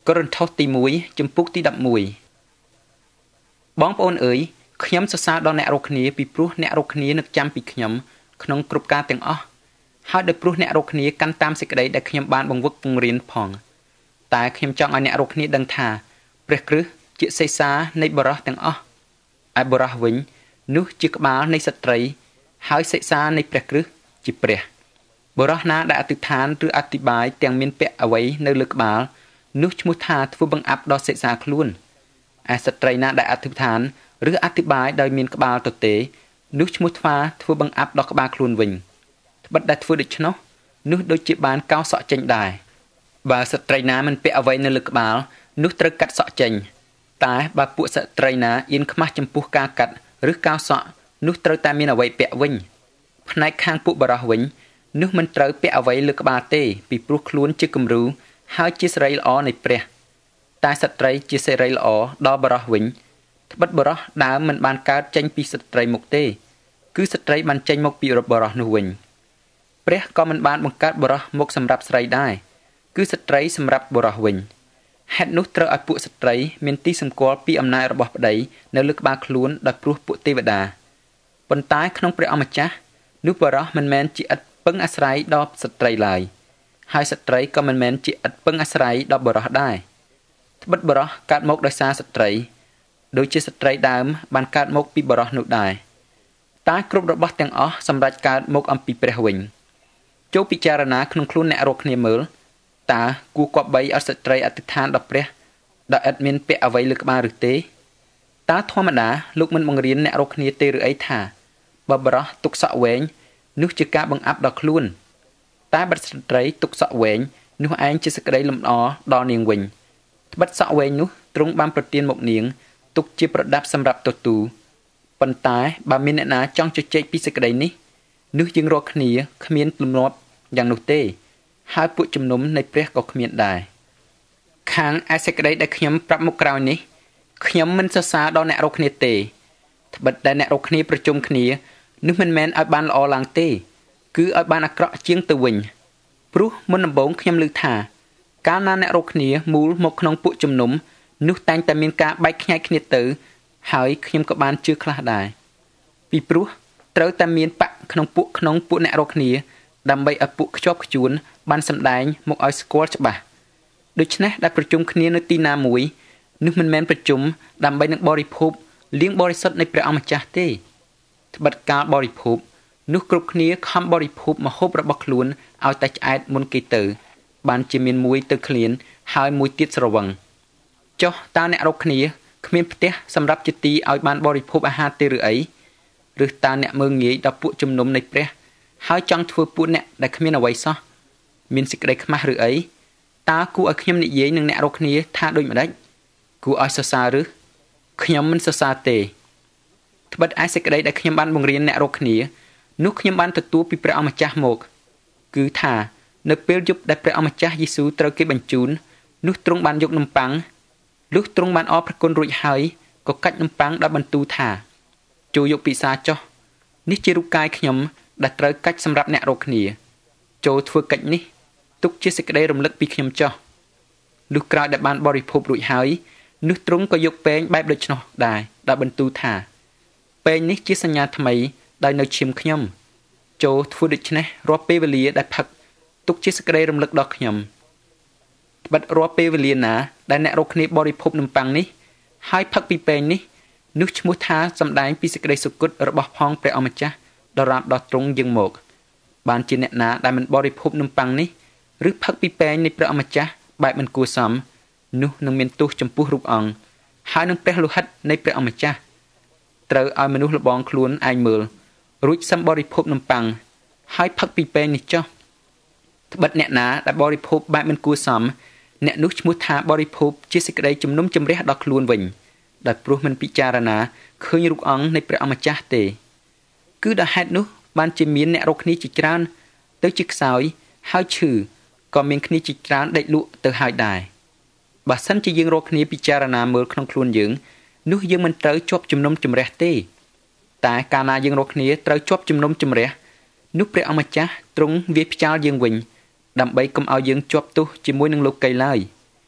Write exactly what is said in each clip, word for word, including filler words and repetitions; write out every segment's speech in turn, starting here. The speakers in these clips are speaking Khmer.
កូរិនថូសទីមួយចំពុកទី11បងប្អូនអើយខ្ញុំសរសើរដល់អ្នករាល់គ្នាពីព្រោះអ្នករាល់គ្នានឹកចាំពីខ្ញុំក្នុងគ្រប់ការទាំងអស់ហើយដោយព្រោះអ្នករាល់គ្នាកាន់តាមសេចក្តីដែលខ្ញុំបានបង្វឹកពង្រៀនផងតែខ្ញុំចង់ឲ្យអ្នករាល់គ្នាដឹងថាព្រះគ្រិស្តជាសេសានៃបរិះទាំងអស់ឯបរិះវិញនោះជាក្បាលនៃស្ត្រីហើយសេសានៃព្រះគ្រិស្តជាព្រះបរិះណាដែលអធិដ្ឋានឬអធិបាយទាំងមានពាក់អ្វីនៅលើក្បាលនោះឈ្មោះថាធ្វើបង្អាប់ដល់សេសាខ្លួនឯស្ត្រីណាដែលអធិដ្ឋានឬអធិបាយដោយមានក្បាលទទេនោះឈ្មោះថាធ្វើបង្អាប់ដល់ក្បាលខ្លួនវិញត្បិតដែលធ្វើដូច្នោះនោះដូចជាបានកោសសក់ចេញដែរបើស្ត្រីណាមិនពាក់អ្វីនៅលើក្បាលនោះត្រូវកាត់សក់ចេញតែបើពួកស្ត្រីណាអៀនខ្មាស់ចំពោះការកាត់ឬកោសសក់នោះត្រូវតែមានអ្វីពាក់វិញផ្នែកខាងពួកបរិះវិញនោះមិនត្រូវពាក់អ្វីលើក្បាលទេពីព្រោះខ្លួនជាគំរូហើយជាសេរីល្អនៃព្រះតែស្ត្រីជាសេរីល្អដល់បរិះវិញត្បិតបរិះដើមមិនបានកើតចេញពីស្ត្រីមុខទេគឺស្ត្រីបានចេញមកពីបរិះនោះវិញព្រះក៏មិនបានបង្កើតបរិះមុខសម្រាប់ស្រីដែរគឺស្ត្រីសម្រាប់បរិះវិញហេតុនោះត្រូវឲ្យពួកស្ត្រីមានទីសម្គាល់ពីអំណាចរបស់ប្តីនៅលើក្បាលខ្លួនដោយព្រោះពួកទេវតាប៉ុន្តែក្នុងព្រះអម្ចាស់នោះបរិះមិនមែនជាឥតពឹងអាស្រ័យដល់ស្ត្រីឡើយហើយស្ត្រីក៏មិនមែនជាឥតពឹងអាស្រ័យដល់បរិះដែរត្បិតបរិះកើតមកដោយសារស្ត្រីដូចជាស្ត្រីដើមបានកើតមកពីបរិះនោះដែរតែគ្រប់របស់ទាំងអស់សម្រាប់កើតមកអំពីព្រះវិញចូលពិចារណាក្នុងខ្លួនអ្នករាល់គ្នាមើលតើគួរគប្បីឲ្យស្ត្រីអធិដ្ឋានដល់ព្រះដោយឥតមានពាក់អ្វីលើក្បាលឬទេតើធម្មតាលោកមិនបង្រៀនអ្នករាល់គ្នាទេឬអីថាបើបរិះទុកសក់វែងនោះជាការបង្អាប់ដល់ខ្លួនតែបើស្ត្រីទុកសក់វែងនោះឯងជាសេចក្តីលំអដល់នាងវិញត្បិតសក់វែងនោះទ្រង់បានប្រទានមកនាងទុកជាប្រដាប់សម្រាប់ទទួលប៉ុន្តែបើមានអ្នកណាចង់ជជែកពីសេចក្តីនេះនោះយើងរាល់គ្នាគ្មានលំនាំយ៉ាងនោះទេហើយពួកជំនុំនៃព្រះក៏គ្មានដែរខាងឯសេចក្តីដែលខ្ញុំប្រាប់មកក្រោយនេះខ្ញុំមិនសរសើរដល់អ្នករាល់គ្នាទេត្បិតតែអ្នករាល់គ្នាប្រជុំគ្នានោះមិនមែនឲ្យបានល្អឡើងទេគឺឲ្យបានអាក្រក់ជាងទៅវិញព្រោះមុនដំបូងខ្ញុំឮថាកាលណាអ្នករាល់គ្នាមូលមកក្នុងពួកជំនុំនោះតែងតែមានការបែកខ្ញែកគ្នាទៅហើយខ្ញុំក៏បានជឿខ្លះដែរពីព្រោះត្រូវតែមានបកក្នុងពួកក្នុងពួកអ្នករាល់គ្នាដើម្បីឲ្យពួកខ្ជាប់ខ្ជួនបានសម្ដែងមកឲ្យស្គាល់ច្បាស់ដូច្នេះដែលប្រជុំគ្នានៅទីណាមួយនោះមិនមែនប្រជុំដើម្បីនឹងបរិភោគលៀងបរិសុទ្ធនៃព្រះអម្ចាស់ទេត្បិតកាលបរិភោគនោះគ្រប់គ្នាខំបរិភោគម្ហូបរបស់ខ្លួនឲ្យតែឆ្អែតមុនគេទៅបានជាមានមួយទៅឃ្លានហើយមួយទៀតស្រវឹងចុះតើអ្នករាល់គ្នាគ្មានផ្ទះសម្រាប់ជាទីឲ្យបានបរិភោគអាហារទេឬអីឬតើអ្នកមើងងាយដល់ពួកជំនុំនៃព្រះហើយចង់ធ្វើពួកអ្នកដែលគ្មានអ្វីសោះមានសេចក្តីខ្មាស់ឬអីតើគួរឲ្យខ្ញុំនិយាយនឹងអ្នករាល់គ្នាថាដូចម្ដេចគួរឲ្យសរសើរឬខ្ញុំមិនសរសើរទេត្បិតឯសេចក្តីដែលខ្ញុំបានបង្រៀនអ្នករាល់គ្នានោះខ្ញុំបានទទួលពីព្រះអម្ចាស់មកគឺថានៅពេលយប់ដែលព្រះអម្ចាស់យេស៊ូវត្រូវគេបញ្ជូននោះទ្រង់បានយកនំប៉័ងលុះទ្រង់បានអរព្រះគុណរួចហើយក៏កាច់នំប៉័ងដោយបន្ទូលថាចូលយកពិសាចុះនេះជារូបកាយខ្ញុំដែលត្រូវកាច់សម្រាប់អ្នករាល់គ្នាចូលធ្វើកិច្ចនេះទុកជាសេចក្តីរំលឹកពីខ្ញុំចុះលុះក្រោយដែលបានបរិភោគរួចហើយនោះទ្រង់ក៏យកពែងបែបដូច្នោះដែរដោយបន្ទូលថាពែងនេះជាសញ្ញាថ្មីដោយនៅឈាមខ្ញុំចូលធ្វើដូច្នេះរាល់ពេលវេលាដែលផឹកទុកជាសេចក្តីរំលឹកដល់ខ្ញុំត្បិតរាល់ពេលវេលាណាដែលអ្នករាល់គ្នាបរិភោគនំប៉័ងនេះហើយផឹកពីពែងនេះនោះឈ្មោះថាសម្ដែងពីសេចក្តីសុគតរបស់ផងព្រះអម្ចាស់ដរាបដល់ទ្រង់យាងមកបានជាអ្នកណាដែលមិនបរិភោគនំប៉័ងនេះឬផឹកពីពែងនៃព្រះអម្ចាស់បែបមិនគួរសមនោះនឹងមានទោសចំពោះរូបអង្គហើយនឹងព្រះលោហិតនៃព្រះអម្ចាស់ត្រូវឲ្យមនុស្សលបងខ្លួនឯងមើលរួចសឹមបរិភោគនំប៉័ងហើយផឹកពីពែងនេះចុះត្បិតអ្នកណាដែលបរិភោគបែបមិនគួរសមអ្នកនោះឈ្មោះថាបរិភោគជាសេចក្តីជំនុំជម្រះដល់ខ្លួនវិញដោយព្រោះមិនពិចារណាឃើញរូបអង្គនៃព្រះអម្ចាស់ទេគឺដោយហេតុនោះបានជាមានអ្នករកគ្នាជាច្រើនទៅជាខ្សោយហើយឈឺក៏មានគ្នាជាច្រើនដេកលក់ទៅហើយដែរបើសិនជាយើងរកគ្នាពិចារណាមើលក្នុងខ្លួនយើងនោះយើងមិនត្រូវជាប់ជំនុំជម្រះទេតែកាលណាយើងរកគ្នាត្រូវជាប់ជំនុំជម្រះនោះព្រះអម្ចាស់ទ្រង់វាយផ្ចាល់យើងវិញដើម្បីកុំឲ្យយើងជាប់ទោសជាមួយនឹងលោកីឡើយ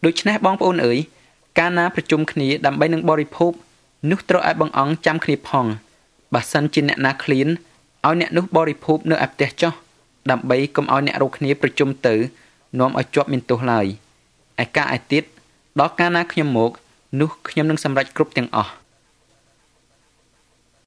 ដូច្នេះបងប្អូនអើយកាលណាប្រជុំគ្នាដើម្បីនឹងបរិភោគនោះត្រូវឲ្យបងអង្គចាំគ្នាផងបើសិនជាអ្នកណាឃ្លានឲ្យអ្នកនោះបរិភោគនៅឯផ្ទះចុះដើម្បីកុំឲ្យអ្នករកគ្នាប្រជុំទៅនាំឲ្យជាប់មានទោសឡើយឯការឯទៀតដល់កាលណាខ្ញុំមកនោះខ្ញុំនឹងសម្រេចគ្រប់ទាំងអស់